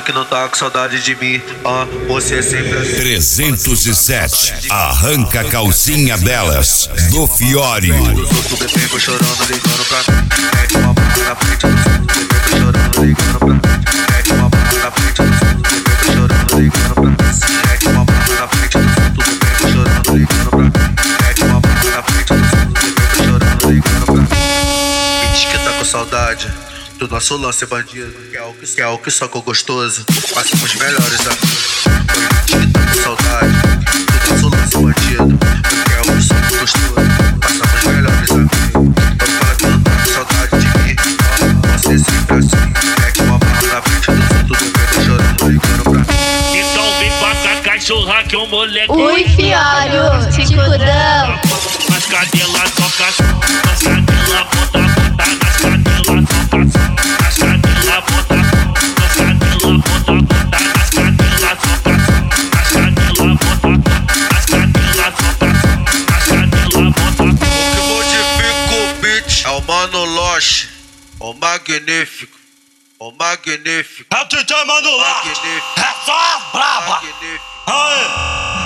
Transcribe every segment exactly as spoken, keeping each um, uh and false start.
que não tá com saudade de mim, ah, você é sempre assim. trezentos e sete, arranca a calcinha delas, do Fiore. Os outros bebês chorando, ligando pra mim. Mete uma boca na frente dos outros bebês chorando, ligando pra mim. Mete uma boca na frente dos outros bebês chorando, ligando pra mim. Mete uma boca na frente dos outros bebês chorando, ligando pra mim. Mete uma boca na frente dos outros bebês chorando, ligando pra mim. Me diz que tá com saudade do nosso lance bandido, que é o que, que, é o que só com gostoso. Passamos melhores amigos. Me diz que tá com saudade do nosso lance bandido, que é o que só com gostoso. Passamos melhores amigos. Eu falo que não tá com saudade de mim, ó, você sempre assim. Mete uma barra na frente dos outros bebês chorando, ligando pra mim. Então vem com essa cachorra que o moleque. Ui, Fiore, ticudão. Nas cadelas toca som, nas cadelas bota bota, nas cadelas toca som, nas cadelas bota som, nas cadelas bota bota, nas cadelas toca som, nas cadelas bota som, nas cadelas toca som, nas cadelas bota som. O que modifica o beat é o Mano Loche, o magnífico, o magnífico. É o D J Mano Loche, é só as braba. Aê!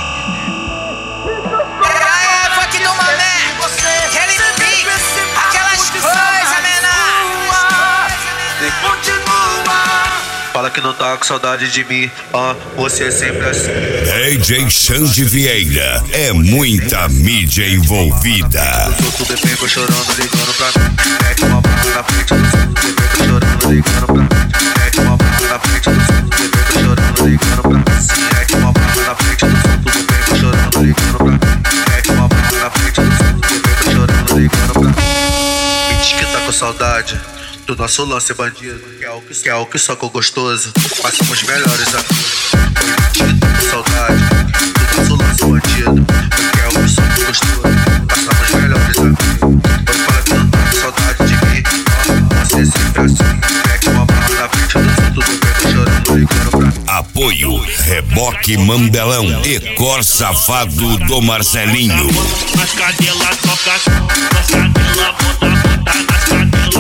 Fala que não tá com saudade de mim, ah, você é sempre assim. D J Xande Vieira, é muita mídia envolvida. Os outros bebês chorando, ligando pra mim. Mete uma boca na frente dos outros bebês chorando, ligando pra mim. Mete uma boca na frente dos outros bebês chorando, ligando pra mim. Mete uma boca na frente dos outros bebês chorando, ligando pra mim. Mete uma boca na frente dos outros bebês chorando, ligando pra mim. Me diz que tá com saudade do nosso lance bandido, que é o que, que, é o que só com gostoso. Passamos melhores amigos. Me diz que tá com saudade do nosso lance bandido, que é o que só com gostoso. Passamos melhores amigos. Eu falo que não tá com saudade de mim, ó, você é sempre assim. Mete uma barra na frente dos outros bebês chorando, ligando pra mim. Apoio Reboque Mandelão e Cor Safado do Marcelinho. Nas cadelas toca som, nas cadelas bota bota, nas cadelas